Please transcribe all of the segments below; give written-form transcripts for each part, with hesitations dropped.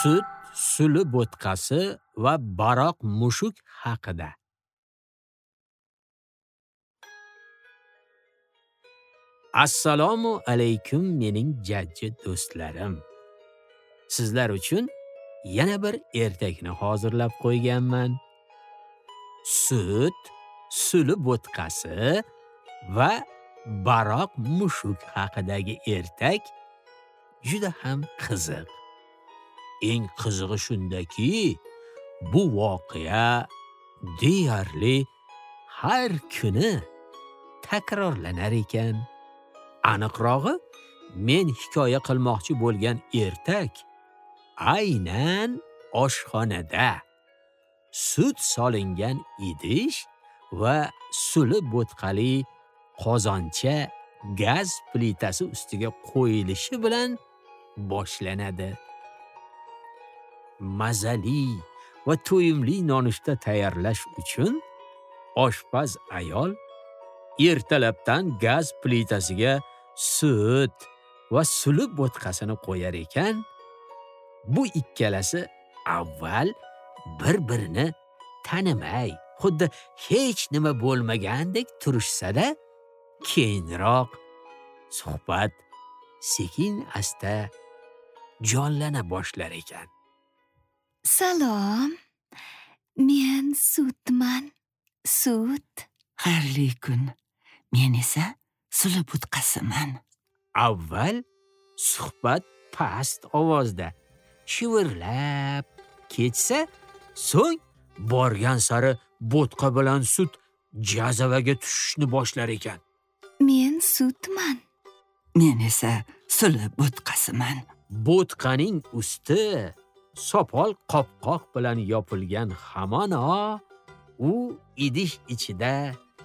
sut, suli bo'tqasi va baroq mushuk haqida. Assalomu alaykum mening jajji do'stlarim. Sizlar uchun yana bir ertakni hozirlab qo'yganman. Sut, suli bo'tqasi va baroq mushuk haqidagi ertak juda ham qiziq. Eng qizig'i shundaki, bu voqea deyarli har kuni takrorlanar ekan. Aniqrog'i, men hikoya qilmoqchi bo'lgan ertak aynan oshxonada sut solingan idish va suli bo'tqali qozoncha gaz plitasi ustiga qo'yilishi bilan boshlanadi. Mazali va to'yimli nonushta tayyorlash uchun oshpaz ayol ertalabdan gaz plitasiga sut va suli bo'tqasini qo'yar ekan. Bu ikkalasi avval bir-birini tanimay, xuddi hech nima bo'lmagandek turishsa-da, keyinroq suhbat sekin-asta jonlana boshlar ekan. Salom. Men sutman. Sut. Xayrli kun. Men esa suli bo'tqasiman. Avval suhbat past ovozda shivirlab ketsa, so'ng borgan sari bo'tqa bilan sut jazavaga tushishni boshlar ekan. Men sutman. Men esa suli bo'tqasiman. Bo'tqaning usti sopol qopqoq bilan yopilgan hamon u idish ichida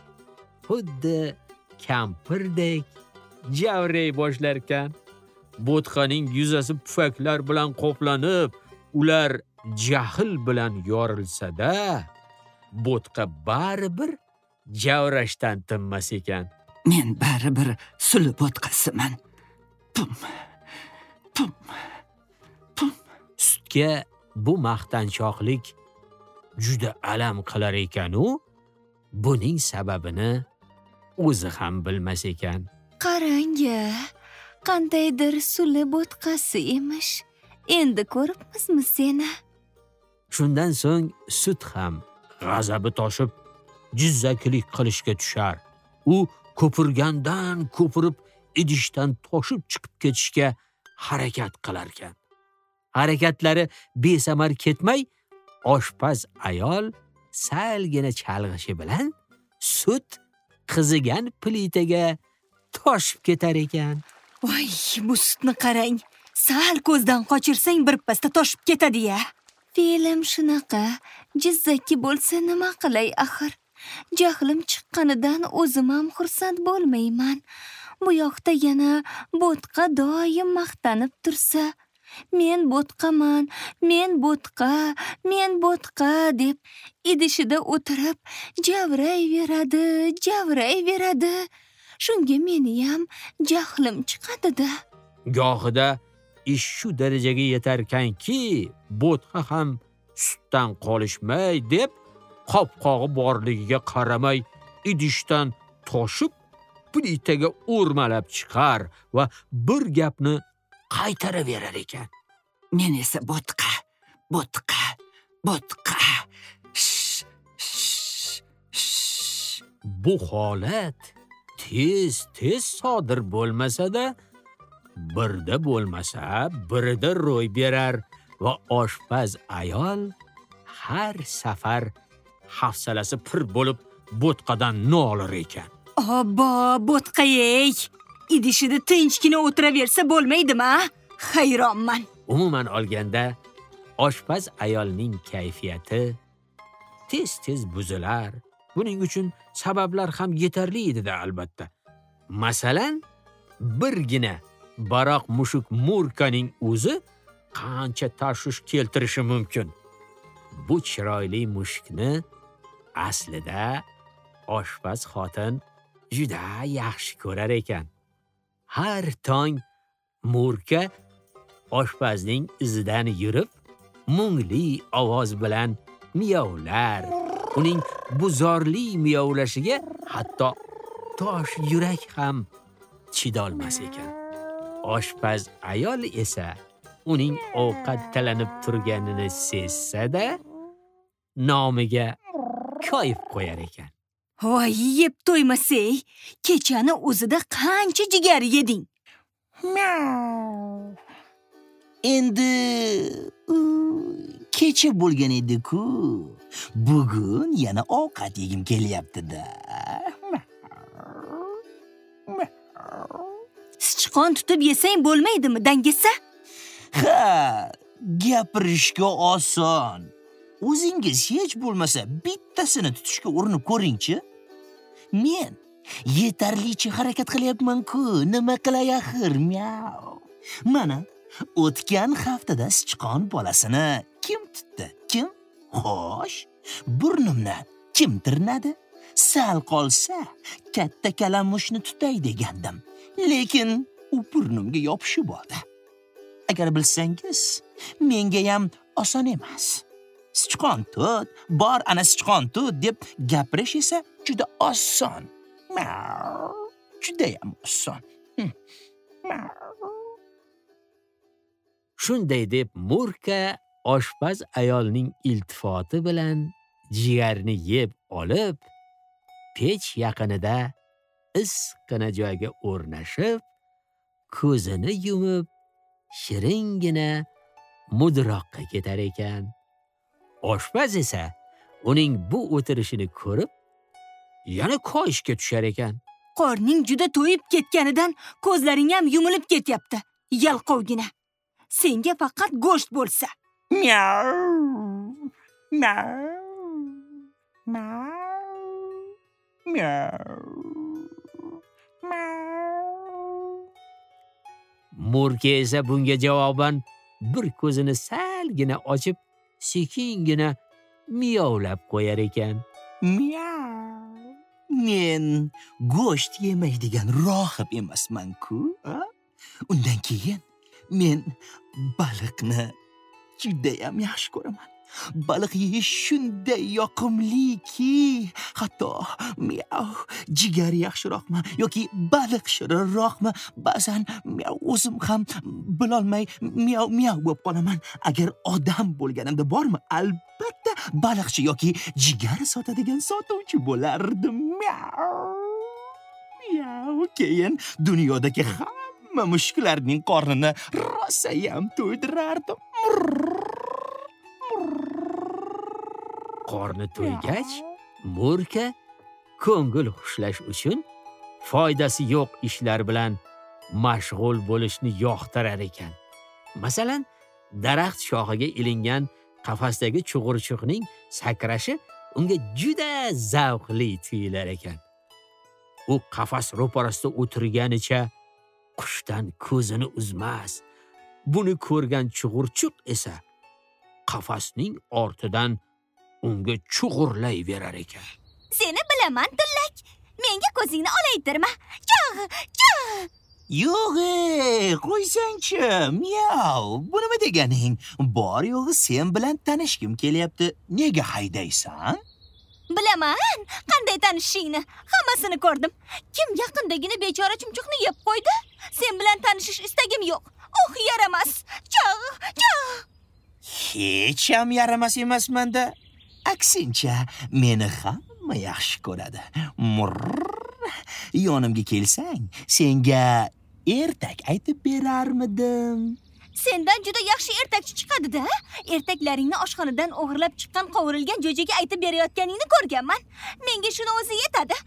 xuddi kampirdek javray boshlar ekan. Bo'tqaning yuzasi pufaklar bilan qoplanib, ular jahl bilan yorilsa-da, bo'tqa baribir javrashdan tinmas ekan. Men baribir suli bo'tqasiman. Pum. Pum. Pum. Sutga bu maqtanchoqlik juda alam qilar ekan-u, buning sababini o'zi ham bilmas ekan. Qarang-a, qandaydir suli bo'tqasi emish. Endi ko'ribmizmi seni? Shundan so'ng sut ham g'azabi toshib, jizzakilik qilishga tushar. U ko'pirgandan ko'pirib idishdan toshib chiqib ketishga harakat qilar ekan. Harakatlari besamar ketmay, oshpaz ayol salgina chalg'ishi bilan sut qizigan plitaga toshib ketar ekan. Voy, bu sutni qarang. Sal ko'zdan qochirsang birpasda toshib ketadi-ya. Fe'lim shunaqa. Jizzaki bo'lsa nima qilay axir? Jahlim chiqqanidan o'zim ham xursand bo'lmayman. Bu yoqda yana bo'tqa doim maqtanib tursa, men bo'tqaman, men bo'tqa, men bo'tqa deb idishida o'tirib javrayveradi. Shunga meni ham jahlim chiqadi-da. Gohida ish shu darajaga yetarkanki, bo'tqa ham sutdan qolishmay deb qopqog'i borligiga qaramay idishdan toshib plitaga o'rmalab chiqar va bir gapni qaytaraverar ekan. Men esa bo'tqa. Bu holat tez sodir bo'lmasa-da, birda bo'lmasa, birida ro'y berar va oshpaz ayol har safar hafsalasi pir bo'lib bo'tqadan nolar ekan. Obbo, bo'tqa-ey! Idishida tinchgina o'tiraversa bo'lmaydimi? Hayronman. Umuman olganda, oshpaz ayolning kayfiyati tez buzilar. Buning uchun sabablar ham yetarli edi-da albatta. Masalan, birgina baroq mushuk Murkaning o'zi qancha tashvish keltirishi mumkin. Bu chiroyli mushukni aslida oshpaz xotin juda yaxshi ko'rar ekan. Har tong Murka oshpazning izidan yurib, mungli ovoz bilan miyovlar. Uning buzorli miyovlashiga hatto tosh yurak ham chidolmas ekan. Oshpaz ayol esa uning ovqat talanib turganini sezsa-da, nomiga koyib qo'yar ekan. Voy, yeb to'ymasay, kechani o'zida qancha jigar yeding? Endi kecha bo'lgan edi-ku. Bugun yana ovqat yegim kelyapti-da. Sichqon tutib yesang bo'lmaydimi, dangasa? Ha, gapirishga oson. O'zingiz hech bo'lmasa bittasini tutishga urinib ko'ring-chi. Men yetarlicha harakat qilyapman-ku, nima qilay axir? Miau. Mana o'tgan haftada sichqon bolasini kim tutdi? Kim? Xo'sh, burnimni kim tirnadi? Sal qolsa katta kalamushni tutay degandim, lekin u burnimga yopishib oldi. Agar bilsangiz, menga ham oson emas. Sichqon tut, bor ana sichqon tut deb gapirish esa juda oson. Juda ham oson. Shunday deb Murka oshpaz ayolning iltifoti bilan jigarni yeb olib, pech yaqinida issiqqina joyga o'rnashib, ko'zini yumib, shiringina mudroqqa ketar ekan. Oshpaz esa uning bu o'tirishini ko'rib, yana koyishga tushar ekan. Qorning juda to'yib ketganidan ko'zlaring ham yumilib ketyapti. Yalqovgina. Senga faqat go'sht bo'lsa. Miau. Miau. Miau. Miau. Murka esa bunga javoban bir ko'zini salgina ochib, sekingina miyovlab qo'yar ekan. Miau. Men go'sht yemaydigan rohib emasman-ku. Undan keyin men baliqni juda ham yaxshi ko'raman. Baliq yeyish shunday yoqimliki, hatto miau, jigar yaxshiroqmi yoki baliq shirinroqmi? Ba'zan o'zim ham bilolmay miau bo'lib qolaman. Agar odam bo'lganimda bormi, albatta baliqchi yoki jigar sotadigan sotuvchi bo'lardim. Miau. Keyin dunyodagi hamma mushuklarning qornini rosayam to'ydirardim. Qorni to'ygach, Murka ko'ngil xushlash uchun foydasi yo'q ishlar bilan mashg'ul bo'lishni yoqtirar ekan. Masalan, daraxt shoxiga ilingan qafasdagi chug'urchuqning sakrashi unga juda zavqli tuyular ekan. U qafas ro'parasida o'tirganicha qushdan ko'zini uzmas. Buni ko'rgan chug'urchuq esa qafasning ortidan unga chug'urlayverar ekan. Seni bilaman, Tillak. Menga ko'zingni olaytirma. Yo'q, qo'ysang-chi. Miau. Bu nima deganing? Bor yo'g'i sen bilan tanishkim kelyapti. Nega haydaysan? Bilaman, qanday tanishishingni. Hammasini ko'rdim. Kim yaqindagina bechora chumchuqni yeb qo'ydi? Sen bilan tanishish istagim yo'q. Yaramas. Hech ham yaramas emasman-da. Aksincha, meni hamma yaxshi ko'radi. Yonimga kelsang, senga ertak aytib berarmidim. Sendan juda yaxshi ertakchi chiqadi-da. Ertaklaringni oshxonadan o'g'irlab chiqqan qovurilgan jo'jaga aytib berayotganingni ko'rganman. Menga shuni o'zi yetadi.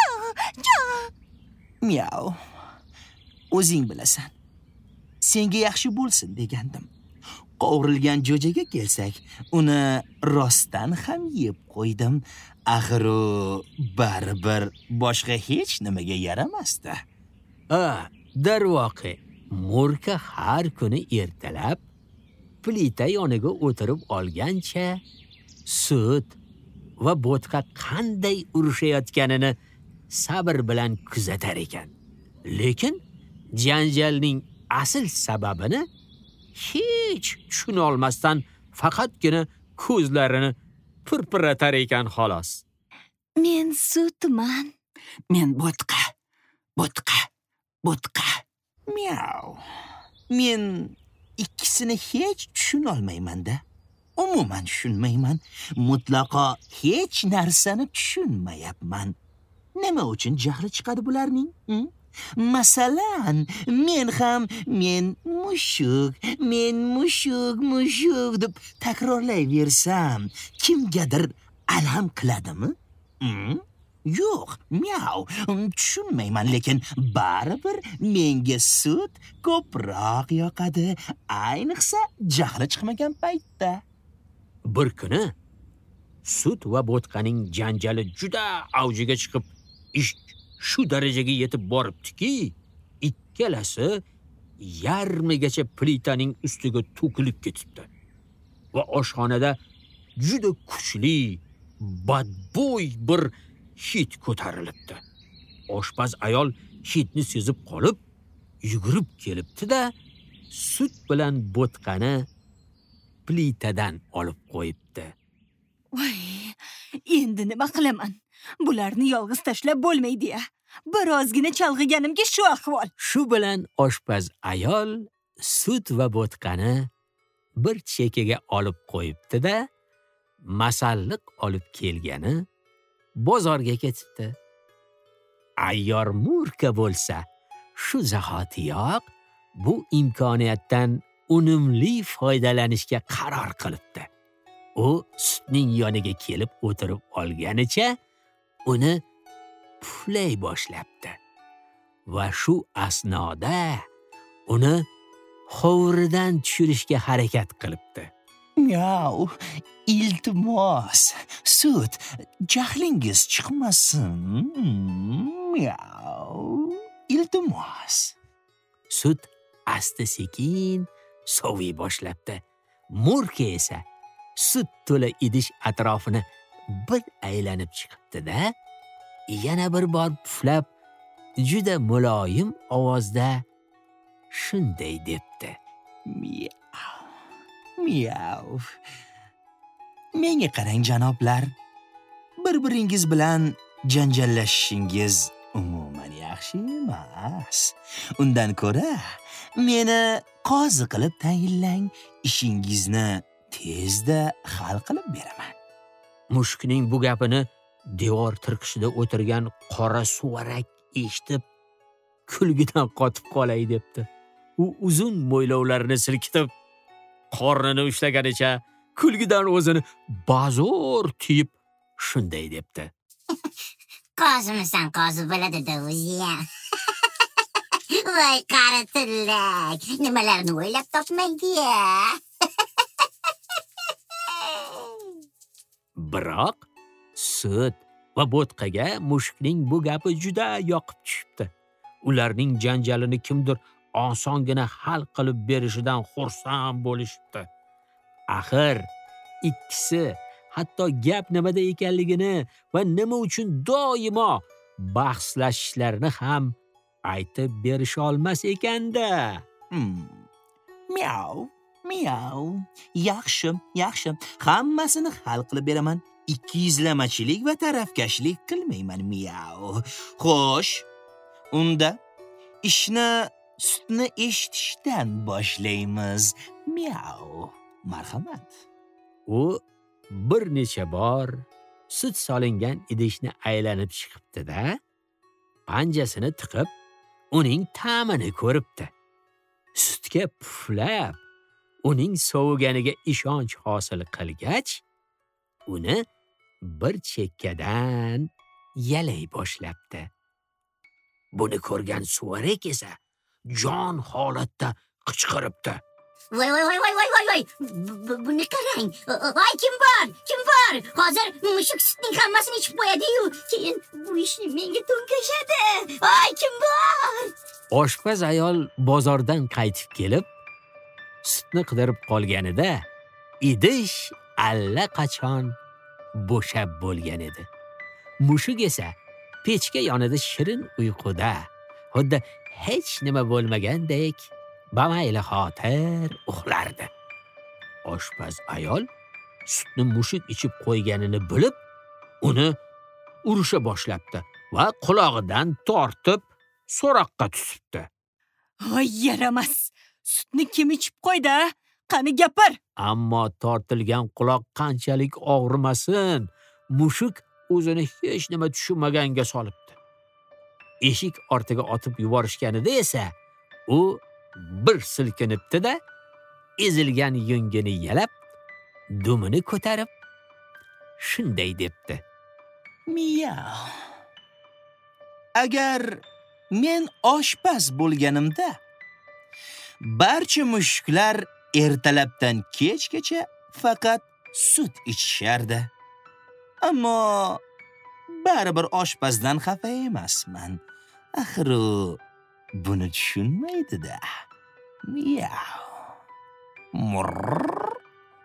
Miau. O'zing bilasan. Senga yaxshi bo'lsin degandim. Qovurilgan jo'jaga kelsak, uni rostdan ham yeb qo'ydim. Axir u baribir boshqa hech nimaga yaramasdi. Darvoqe, Murka har kuni ertalab plita yoniga o'tirib olgancha sut va bo'tqa qanday urushayotganini sabr bilan kuzatar ekan. Lekin janjalning asl sababini hech tushuna olmasdan faqatgina ko'zlarini pirpiratar ekan xolos. Men sutman. Men bo'tqa. Miau. Men ikkisini hech tushuna olmayman-da. Umuman tushunmayman. Mutlaqo hech narsani tushunmayapman. Nima uchun jahli chiqadi bularning? Masalan, men mushuk deb takrorlayversam, kimgadir alam qiladimi? Yo'q, miau, tushunmayman, lekin baribir menga sut ko'proq yoqadi, ayniqsa jahli chiqmagan paytda. Bir kuni sut va bo'tqaning janjali juda avjiga chiqib, ish shu darajaga yetib boribdiki, ikkalasi yarmigacha plitaning ustiga to'kilib ketibdi va oshxonada juda kuchli, badbo'y bir hid ko'tarilibdi. Oshpaz ayol hidni sezib qolib, yugurib kelibdi-da, sut bilan bo'tqani plitadan olib qo'yibdi. Voy, endi nima qilaman? Bularni yolg'iz tashlab bo'lmaydi-ya. Bir ozgina chalg'iganimga shu ahvol. Shu bilan oshpaz ayol sut va bo'tqani bir chekkaga olib qo'yibdi-da, masalliq olib kelgani bozorga ketibdi. Ayyor Murka bo'lsa, shu zahotiyoq bu imkoniyatdan unumli foydalanishga qaror qilibdi. U sutning yoniga kelib o'tirib olganicha uni puflay boshlabdi va shu asnoda uni hovuridan tushirishga harakat qilibdi. Miau, iltimos, sut, jahlingiz chiqmasin. Miau, iltimos. Sut asta-sekin soviy boshlabdi. Murka esa sut to'la idish atrofini bir aylanib chiqibdi-da, yana bir bor puflab, juda muloyim ovozda shunday debdi. Miau. Menga qarang, janoblar. Bir-biringiz bilan janjallashishingiz umuman yaxshi emas. Undan ko'ra, meni qozi qilib tayinlang, ishingizni tezda hal qilib beraman. Mushukning bu gapini devor tirqishida o'tirgan qora suvarak eshitib, kulgidan qotib qolay debdi. U uzun mo'ylovlarini silkitib, qornini ushlaganicha kulgidan o'zini bazo'r tiyib shunday debdi. Qozimisan, qozi bo'ladi-da o'zi-ya. Voy, qari tillak, nimalarni o'ylab topmaydi-ya. Biroq sut va bo'tqaga mushukning bu gapi juda yoqib tushibdi. Ularning janjalini kimdir osongina hal qilib berishidan xursand bo'lishibdi. Axir ikkisi hatto gap nimada ekanligini va nima uchun doimo bahslashishlarini ham aytib berisha olmas ekanda. Miau. Yaxshi. Hammasini hal qilib beraman. Ikkiyuzlamachilik va tarafkashlik qilmayman, miau. Xo'sh, unda ishni sutni eshitishdan boshlaymiz. Miau. Marhamat. U bir necha bor sut solingan idishni aylanib chiqibdi-da, panjasini tiqib, uning ta'mini ko'ribdi. Sutga puflab, uning soviganiga ishonch hosil qilgach, uni bir chekkadan yalay boshlabdi. Buni ko'rgan suvarak esa jon holatda qichqiribdi. Voy. Buni qarang. Voy, kim bor? Hozir mushuk sutning hammasini ichib qo'yadi-yu, keyin bu ishni menga to'nkashadi. Voy, kim bor? Oshpaz ayol bozordan qaytib kelib, sutni qidirib qolganida, idish allaqachon bo'shab bo'lgan edi. Mushuk esa pechka yonida shirin uyquda, xuddi hech nima bo'lmagandek, bamayli xotir uxlardi. oshpaz ayol sutni mushuk ichib qo'yganini bilib, uni urisha boshlabdi va qulog'idan tortib so'roqqa tutibdi. Voy yaramas! Sutni kim ichib qo'ydi? Qani gapir. Ammo tortilgan quloq qanchalik og'rimasin, mushuk o'zini hech nima tushunmaganga solibdi. Eshik ortiga otib yuborishganida esa u bir silkinibdi-da, ezilgan yungini yalab, dumini ko'tarib shunday debdi: Miyav. Agar men oshpaz bo'lganimda, barcha mushuklar ertalabdan kechgacha faqat sut ichishardi. Ammo baribir oshpazdan xafa emasman. Axir u buni tushunmaydi-da. Miyav. Murr.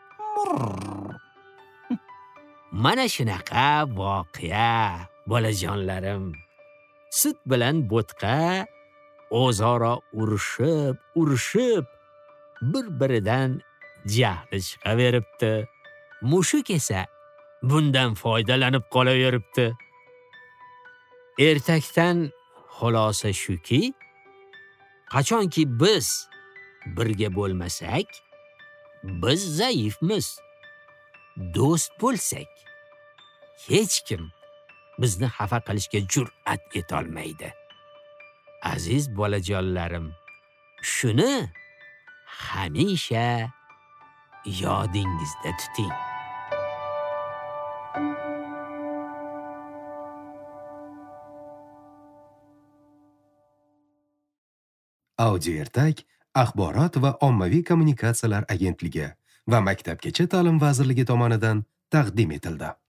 Mana shunaqa voqea, bolajonlarim. Sut bilan bo'tqa o'zaro urushib, bir-biridan jahli chiqaveribdi. Mushuk esa bundan foydalanib qolaveribdi. Ertakdan xulosa shuki, qachonki biz birga bo'lmasak, biz zaifmiz. Do'st bo'lsak, hech kim bizni xafa qilishga jur'at etolmaydi. Aziz bolajonlarim, shuni hamisha yodingizda tuting. Audio ertak Axborot va ommaviy kommunikatsiyalar agentligi va Maktabgacha ta'lim vazirligi tomonidan taqdim etildi.